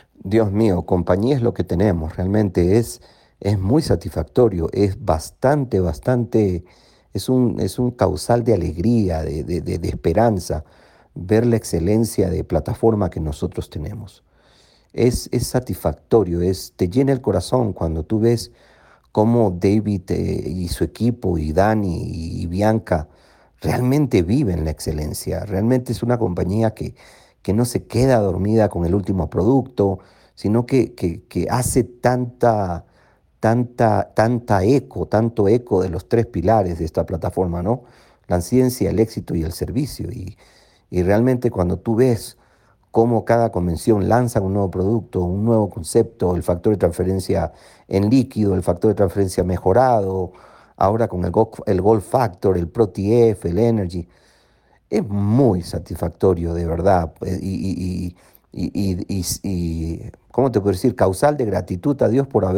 Dios mío, compañía es lo que tenemos, realmente es muy satisfactorio, es bastante, es un causal de alegría, de esperanza, ver la excelencia de plataforma que nosotros tenemos. Es satisfactorio, te llena el corazón cuando tú ves cómo David y su equipo, y Dani y Bianca, realmente viven la excelencia. Realmente es una compañía que no se queda dormida con el último producto, sino que hace tanto eco de los tres pilares de esta plataforma, ¿no? La ciencia, el éxito y el servicio. Y realmente cuando tú ves cómo cada convención lanza un nuevo producto, un nuevo concepto, el factor de transferencia en líquido, el factor de transferencia mejorado, ahora con el Gold Factor, el Pro TF, el Energy, es muy satisfactorio, de verdad. ¿Cómo te puedo decir? Causal de gratitud a Dios por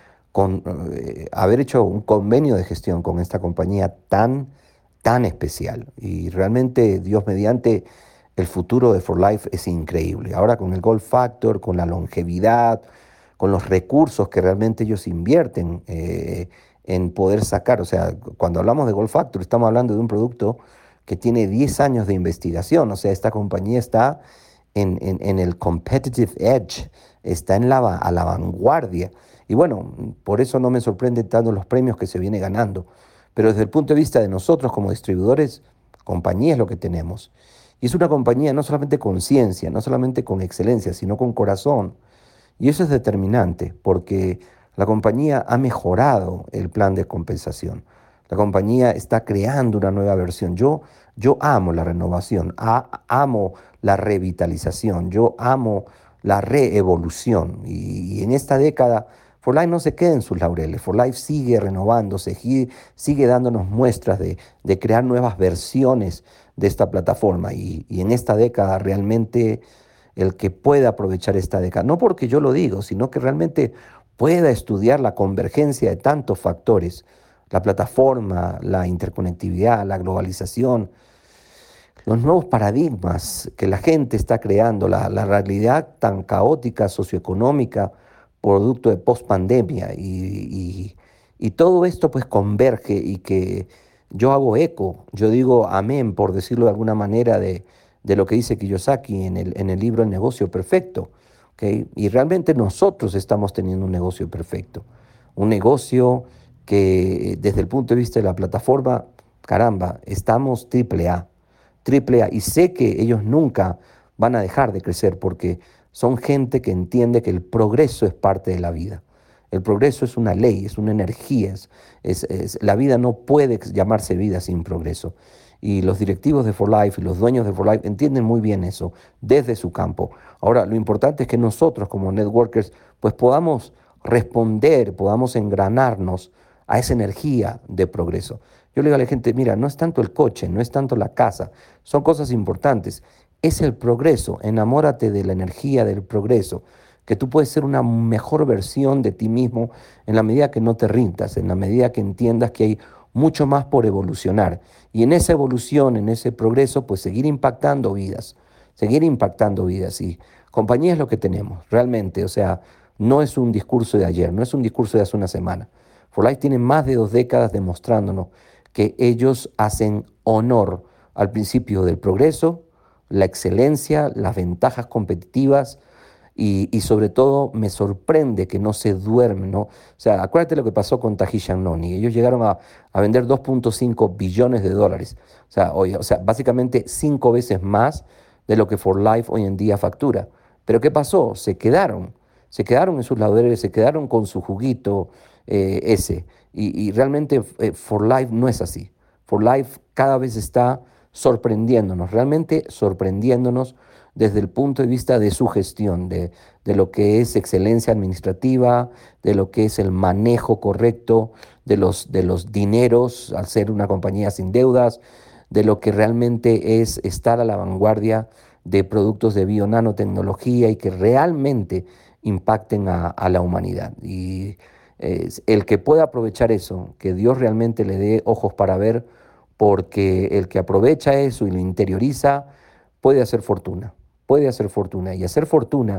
haber hecho un convenio de gestión con esta compañía tan especial. Y realmente, Dios mediante, el futuro de For Life es increíble. Ahora con el Gold Factor, con la longevidad, con los recursos que realmente ellos invierten en poder sacar. O sea, cuando hablamos de Gold Factor, estamos hablando de un producto que tiene 10 años de investigación. O sea, esta compañía está en el competitive edge, está a la vanguardia. Y bueno, por eso no me sorprende tanto los premios que se viene ganando. Pero desde el punto de vista de nosotros como distribuidores, compañía es lo que tenemos. Y es una compañía no solamente con ciencia, no solamente con excelencia, sino con corazón. Y eso es determinante porque la compañía ha mejorado el plan de compensación. La compañía está creando una nueva versión. Yo amo la renovación, amo la revitalización, yo amo la reevolución. Y en esta década, For Life no se queda en sus laureles. For Life sigue renovándose, sigue dándonos muestras de crear nuevas versiones de esta plataforma. Y en esta década realmente el que pueda aprovechar esta década, no porque yo lo digo, sino que realmente pueda estudiar la convergencia de tantos factores, la plataforma, la interconectividad, la globalización, los nuevos paradigmas que la gente está creando, la realidad tan caótica socioeconómica, producto de post-pandemia, y todo esto pues converge y que yo hago eco, yo digo amén, por decirlo de alguna manera, de lo que dice Kiyosaki en el libro El negocio perfecto. ¿Ok? Y realmente nosotros estamos teniendo un negocio perfecto, un negocio que desde el punto de vista de la plataforma, caramba, estamos triple A, y sé que ellos nunca van a dejar de crecer porque son gente que entiende que el progreso es parte de la vida. El progreso es una ley, es una energía. La vida no puede llamarse vida sin progreso. Y los directivos de For Life y los dueños de For Life entienden muy bien eso desde su campo. Ahora, lo importante es que nosotros como networkers pues podamos responder, podamos engranarnos a esa energía de progreso. Yo le digo a la gente, mira, no es tanto el coche, no es tanto la casa, son cosas importantes. Es el progreso, enamórate de la energía del progreso, que tú puedes ser una mejor versión de ti mismo en la medida que no te rindas, en la medida que entiendas que hay mucho más por evolucionar. Y en esa evolución, en ese progreso, pues seguir impactando vidas, seguir impactando vidas. Y compañía es lo que tenemos, realmente. O sea, no es un discurso de ayer, no es un discurso de hace una semana. For Life tiene más de 2 décadas demostrándonos que ellos hacen honor al principio del progreso, la excelencia, las ventajas competitivas y sobre todo me sorprende que no se duermen, ¿no? O sea, acuérdate lo que pasó con Tahishan Noni. Ellos llegaron a vender 2.5 billones de dólares. O sea, básicamente 5 veces más de lo que For Life hoy en día factura. Pero ¿qué pasó? Se quedaron en sus laureles, se quedaron con su juguito ese. Y realmente For Life no es así. For Life cada vez está sorprendiéndonos, realmente sorprendiéndonos desde el punto de vista de su gestión, de lo que es excelencia administrativa, de lo que es el manejo correcto de los dineros al ser una compañía sin deudas, de lo que realmente es estar a la vanguardia de productos de bio-nanotecnología y que realmente impacten a la humanidad. Y el que pueda aprovechar eso, que Dios realmente le dé ojos para ver, porque el que aprovecha eso y lo interioriza puede hacer fortuna, puede hacer fortuna. Y hacer fortuna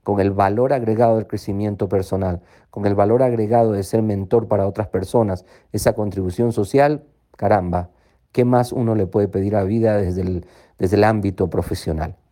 con el valor agregado del crecimiento personal, con el valor agregado de ser mentor para otras personas, esa contribución social, caramba, ¿qué más uno le puede pedir a la vida desde el ámbito profesional?